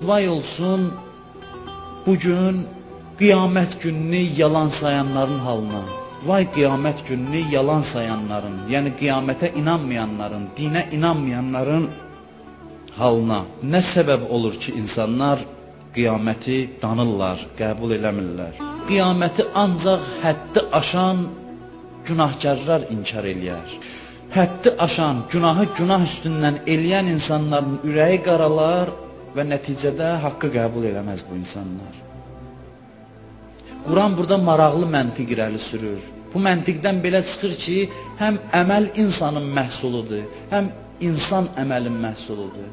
Vay olsun bugün qiyamət gününü yalan sayanların halına. Vay qiyamət gününü yalan sayanların, yəni qiyamətə inanmayanların, dinə inanmayanların halına. Nə səbəb olur ki, insanlar qiyaməti danırlar, qəbul eləmirlər. Qiyaməti ancaq həddi aşan günahkarlar inkar eləyər. Həddi aşan, günahı günah üstündən eləyən insanların ürəyi qaralar və nəticədə haqqı qəbul eləməz bu insanlar. Quran burada maraqlı məntiq irəli sürür. Bu məntiqdən belə çıxır ki, həm əməl insanın məhsuludur, həm insan əməlin məhsuludur.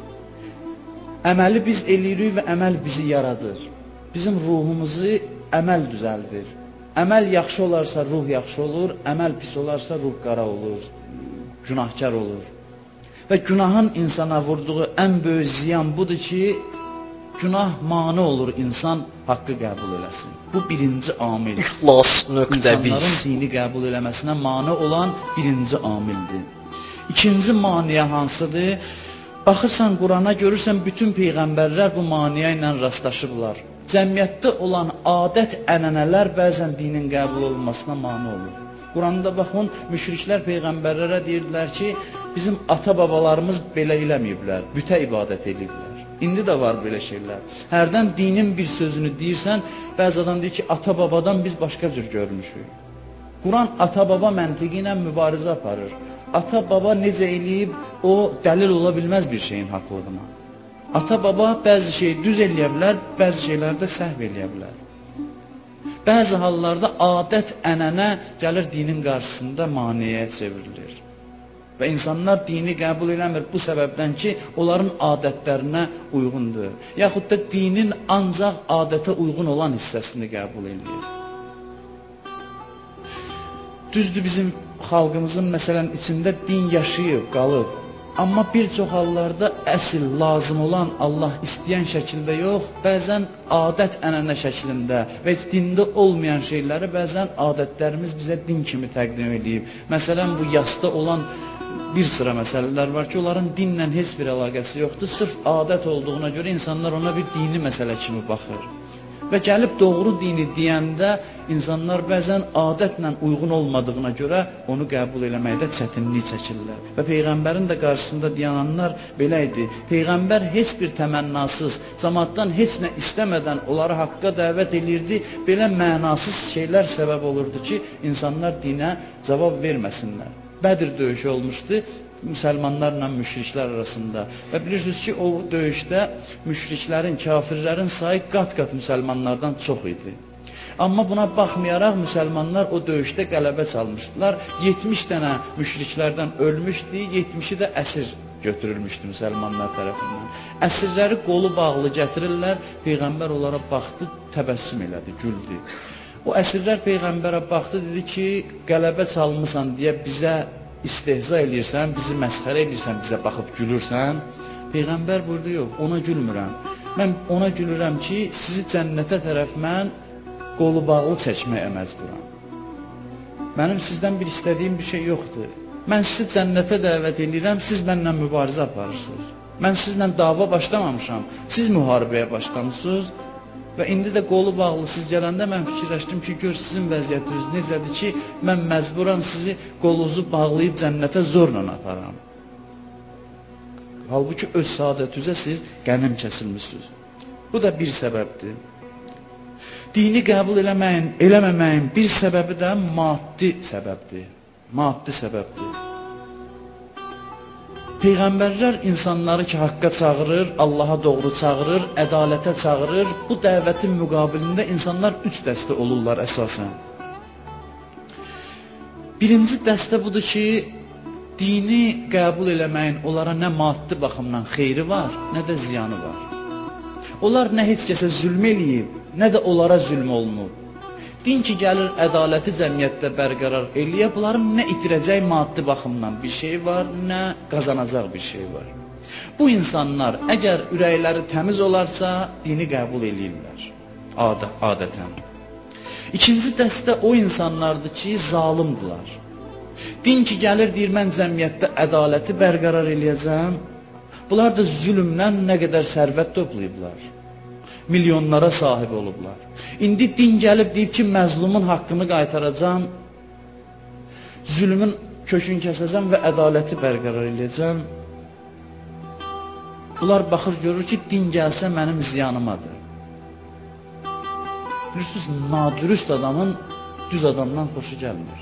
Əməli biz eləyirik və əməl bizi yaradır. Bizim ruhumuzu əməl düzəldir. Əməl yaxşı olarsa ruh yaxşı olur, əməl pis olarsa ruh qara olur, günahkar olur. Və günahın insana vurduğu ən böyük ziyan budur ki, günah mane olur insan haqqı qəbul eləsin. Bu birinci amil. İxlas.biz İnsanların dini qəbul eləməsinə mane olan birinci amildir. İkinci maniyə hansıdır? Baxırsan Qurana görürsən bütün peyğəmbərlər bu maniyə ilə rastlaşıblar. Cəmiyyətdə olan adət ənənələr bəzən dinin qəbul olunmasına mane olur. Quranda baxın, müşriklər peyğəmbərlərə deyirdilər ki, bizim ata-babalarımız belə eləməyiblər, bütə ibadət ediblər. İndi də var belə şeylər. Hərdən dinin bir sözünü deyirsən, bəzi adam deyir ki, ata-babadan biz başqa cür görmüşük. Quran ata-baba məntiqi ilə mübarizə aparır. Ata-baba necə eləyib, o dəlil ola bilməz bir şeyin haqlığına. Ata-baba bəzi şeyi düz eləyə bilər, bəzi şeylərdə səhv eləyə bilər. Bəzi hallarda adət, ənənə gəlir dinin qarşısında maneəyə çevrilir. Və insanlar dini qəbul eləmir bu səbəbdən ki, onların adətlərinə uyğundur. Yaxud da dinin ancaq adətə uyğun olan hissəsini qəbul edir. Düzdür, bizim xalqımızın məsələn içində din yaşayıb, qalıb. Amma bir çox hallarda əsl lazım olan Allah istəyən şəkildə yox, bəzən adət ənənə şəklində və heç dində olmayan şeyləri bəzən adətlərimiz bizə din kimi təqdim edib. Məsələn, bu yasda olan bir sıra məsələlər var ki, onların dinlə heç bir əlaqəsi yoxdur. Sırf adət olduğuna görə insanlar ona bir dini məsələ kimi baxır. Və gəlib doğru dini deyəndə insanlar bəzən adətlə uyğun olmadığına görə onu qəbul eləməkdə çətinlik çəkirlər. Və Peyğəmbərin də qarşısında dayananlar belə idi. Peyğəmbər heç bir təmənnasız, cəmaatdan heç nə istəmədən onları haqqa dəvət edirdi. Belə mənasız şeylər səbəb olurdu ki, insanlar dinə cavab verməsinlər. Bədir döyüşü olmuşdu müsəlmanlarla müşriklər arasında. Və bilirsiniz ki, o döyüşdə müşriklərin, kafirlərin sayı qat-qat müsəlmanlardan çox idi. Amma buna baxmayaraq müsəlmanlar o döyüşdə qələbə çalmışdılar. 70 dənə müşriklərdən ölmüşdü, 70-i də əsir götürülmüşdü müsəlmanlar tərəfindən. Əsirləri qolu bağlı gətirirlər, Peyğəmbər onlara baxdı, təbəssüm elədi, güldü. O əsirlər Peyğəmbərə baxdı, dedi ki, qələbə çalmısan deyə bizə istehza eləyirsən, bizi məsxərə eləyirsən, bizə baxıb gülürsən. Peyğəmbər burada yox, ona gülmürəm. Mən ona gülürəm ki, sizi cənnətə tərəf mən qolu bağlı çəkməyə məcburam. Mənim sizdən bir istədiyim bir şey yoxdur. Mən sizi cənnətə dəvət edirəm, siz mənlə mübarizə aparırsınız. Mən sizlə dava başlamamışam, siz müharibəyə başlamışsınız. Və indi də qolu bağlı siz gələndə mən fikirləşdim ki, gör sizin vəziyyətiniz necədir ki, mən məcburam sizi qolunuzu bağlayıb cənnətə zorla aparam. Halbuki öz saadətinizə siz qənim kəsilmişsiniz. Bu da bir səbəbdir. Dini qəbul eləməməyin bir səbəbi də maddi səbəbdir. Maddi səbəbdir. Peyğəmbərlər insanları ki, haqqa çağırır, Allaha doğru çağırır, ədalətə çağırır. Bu dəvətin müqabilində insanlar 3 dəstə olurlar əsasən. Birinci dəstə budur ki, dini qəbul eləməyin onlara nə maddi baxımdan xeyri var, nə də ziyanı var. Onlar nə heç kəsə zülm eləyib, nə də onlara zülm olunur. Din ki, gəlir ədaləti cəmiyyətdə bərqərar eləyə, bunların nə itirəcək maddi baxımdan bir şey var, nə qazanacaq bir şey var. Bu insanlar əgər ürəkləri təmiz olarsa, dini qəbul eləyirlər, adətən. İkinci dəstə o insanlardır ki, zalimdilər. Din ki, gəlir, deyir, mən cəmiyyətdə ədaləti bərqərar eləyəcəm, Bunlar da zülmdən nə qədər sərvət toplayıblar. Milyonlara sahib olublar. İndi din gəlib deyib ki, məzlumun haqqını qaytaracam, zülmün kökünü kəsəcəm və ədaləti bərqərar edəcəm. Bunlar baxır, görür ki, din gəlsə mənim ziyanımadır. Bilirsiniz, nadürüst adamın düz adamdan xoşu gəlmir.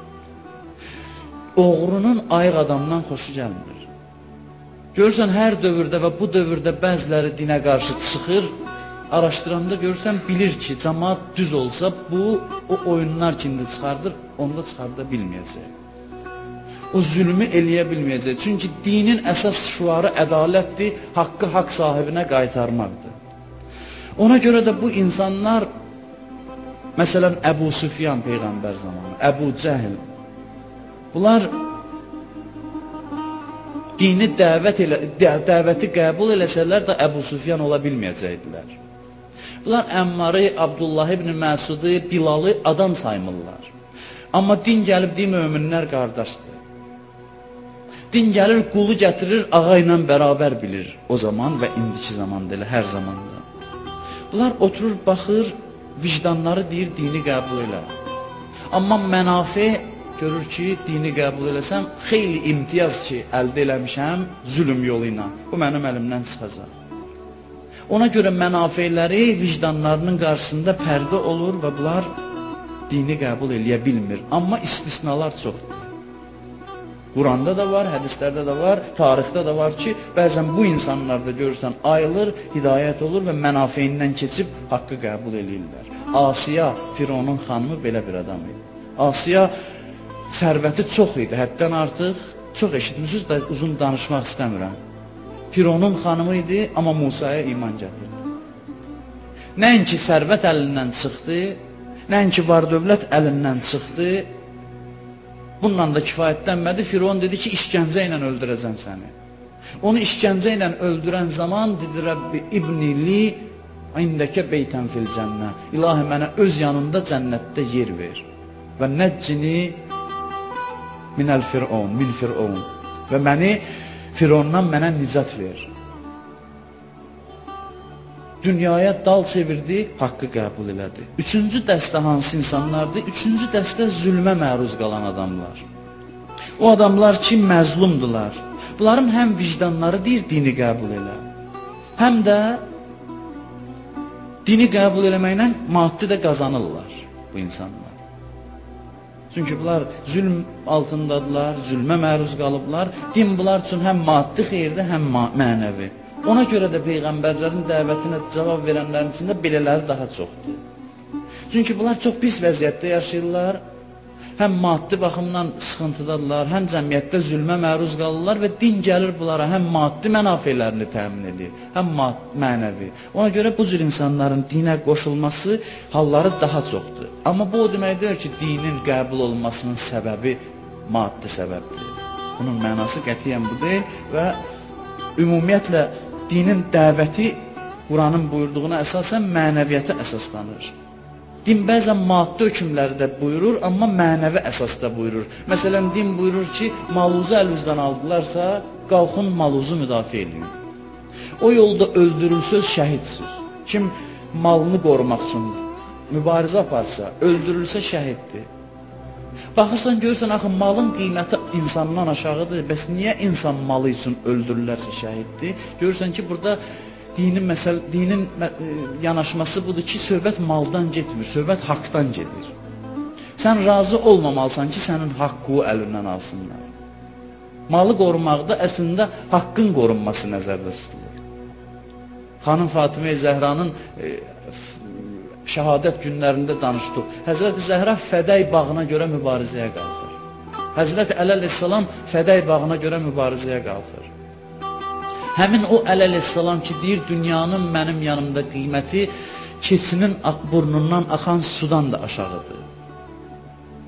Oğrunun ayıq adamdan xoşu gəlmir. Görürsən, hər dövrdə və bu dövrdə bəziləri dinə qarşı çıxır, araşdıranda görürsən, bilir ki, cəmaat düz olsa, bu, o oyunlar kimdə çıxardır, onda çıxarda bilməyəcək. O zülmü eləyə bilməyəcək. Çünki dinin əsas şüarı ədalətdir, haqqı haqq sahibinə qaytarmaqdır. Ona görə də bu insanlar, məsələn, Əbu Süfyan Peyğəmbər zamanı, Əbu Cəhl, bunlar dini dəvəti qəbul eləsələr də Əbu Süfyan ola bilməyəcəkdilər. Bunlar Əmmarı, Abdullah ibn Məsudu, Bilalı adam saymırlar. Amma din gəlib deyir, möminlər qardaşdır. Din gəlir, qulu gətirir, ağa ilə bərabər bilir o zaman və indiki zamanda elə, hər zamanda. Bunlar oturur, baxır, vicdanları deyir, dini qəbul elə. Amma mənafe görür ki, dini qəbul eləsəm, xeyli imtiyaz ki, əldə eləmişəm zülm yolu ilə, bu mənim əlimdən çıxacaq. Ona görə mənafeləri vicdanlarının qarşısında pərdə olur və bunlar dini qəbul eləyə bilmir. Amma istisnalar çoxdur. Quranda da var, hədislərdə də var, tarixdə də var ki, bəzən bu insanlarda görürsən, ayılır, hidayət olur və mənafeyindən keçib haqqı qəbul eləyirlər. Asiya, Fironun xanımı belə bir adam idi. Asiya sərvəti çox idi, həddən artıq, çox eşitmişsiniz də uzun danışmaq istəmirəm. Fironun xanımı idi, amma Musaya iman gətirdi. Nəinki sərvət əlindən çıxdı, nəinki var dövlət əlindən çıxdı, bununla da kifayətlənmədi. Firon dedi ki, işgəncə ilə öldürəcəm səni. Onu işgəncə ilə öldürən zaman dedi, Rəbbi İbnili indəkə beytən fil cənnə. İlahi mənə öz yanında cənnətdə yer ver. Və nəccini min Firon. Və məni Firondan mənə nicat ver. Dünyaya dal çevirdi, haqqı qəbul elədi. Üçüncü dəstə hansı insanlardır? Üçüncü dəstə zülmə məruz qalan adamlar. O adamlar ki, məzlumdular. Bunların həm vicdanları deyir, dini qəbul elə. Həm də dini qəbul eləməklə maddi də qazanırlar bu insanlar. Çünki bunlar zülm altındadılar, zülmə məruz qalıblar. Din bunlar üçün həm maddi xeyirdir, həm mənəvi. Ona görə də Peyğəmbərlərin dəvətinə cavab verənlərin içində belələri daha çoxdur. Çünki bunlar çox pis vəziyyətdə yaşayırlar, həm maddi baxımdan sıxıntıdadırlar, həm cəmiyyətdə zülmə məruz qalırlar və din gəlir bunlara həm maddi mənafelerini təmin edir, həm mənəvi. Ona görə bu cür insanların dinə qoşulması halları daha çoxdur. Amma bu o demək deyil ki, dinin qəbul olmasının səbəbi maddi səbəbdir. Bunun mənası qətiyyən bu deyil və ümumiyyətlə dinin dəvəti Quranın buyurduğuna əsasən mənəviyyata əsaslanır. Din bəzən maddi hökmləri də buyurur, amma mənəvi əsasda buyurur. Məsələn, din buyurur ki, maluzu əlinizdən aldılarsa, qalxın maluzu müdafiə edin. O yolda öldürülsöz şəhidsiniz. Kim malını qorumaq üçün mübarizə aparsa, öldürülsə şəhiddir. Baxırsan, görürsən, axı malın qiyməti insandan aşağıdır. Bəs niyə insan malı üçün öldürülərsə şəhiddir? Görürsən ki, burada dinin yanaşması budur ki, söhbət maldan getmir, söhbət haqdan gedir. Sən razı olmamalısan ki, sənin haqqı əlindən alsınlar. Malı qorumaqda əslində haqqın qorunması nəzərdə tutulur. Xanım Fatimə Zəhranın şəhadət günlərində danışdıq. Həzrəti Zəhra Fəday bağına görə mübarizəyə qalxır. Həzrəti Əli əleyhissalam Fəday bağına görə mübarizəyə qalxır. Həmin o Əli əleyhissalam ki, deyir, dünyanın mənim yanımda qiyməti keçinin burnundan axan sudan da aşağıdır. O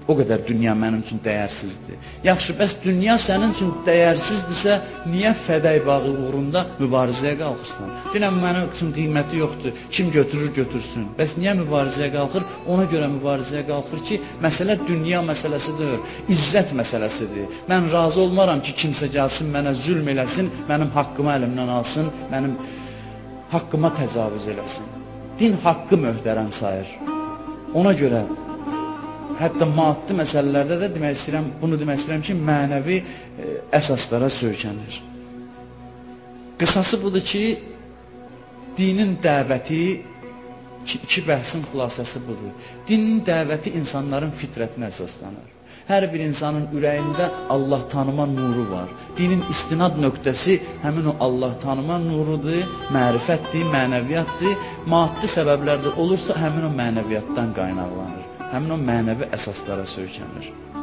O qədər dünya mənim üçün dəyərsizdir. Yaxşı, bəs dünya sənin üçün dəyərsizdirsə, niyə fədəy bağı uğrunda mübarizəyə qalxırsan? Deyirəm, mənim üçün qiyməti yoxdur, kim götürür götürsün. Bəs niyə mübarizəyə qalxır? Ona görə mübarizəyə qalxır ki, məsələ dünya məsələsi deyil, izzət məsələsidir. Mən razı olmaram ki, kimsə gəlsin, mənə zülm eləsin, mənim haqqımı əlimdən alsın, mənim haqqıma təcavüz eləsin. Din haqqı möhtərəm sayır. Ona görə hətta maddi məsələlərdə də bunu demək istəyirəm ki, mənəvi əsaslara söykənir. Qısası budur ki, dinin dəvəti, iki bəhsin xülasəsi budur. Dinin dəvəti insanların fitrətinə əsaslanır. Hər bir insanın ürəyində Allah tanıma nuru var. Dinin istinad nöqtəsi həmin o Allah tanıma nurudur, mərifətdir, mənəviyyatdır. Maddi səbəblərdə olursa həmin o mənəviyyatdan qaynaqlanır. Həmin o mənəvi əsaslara söykənir.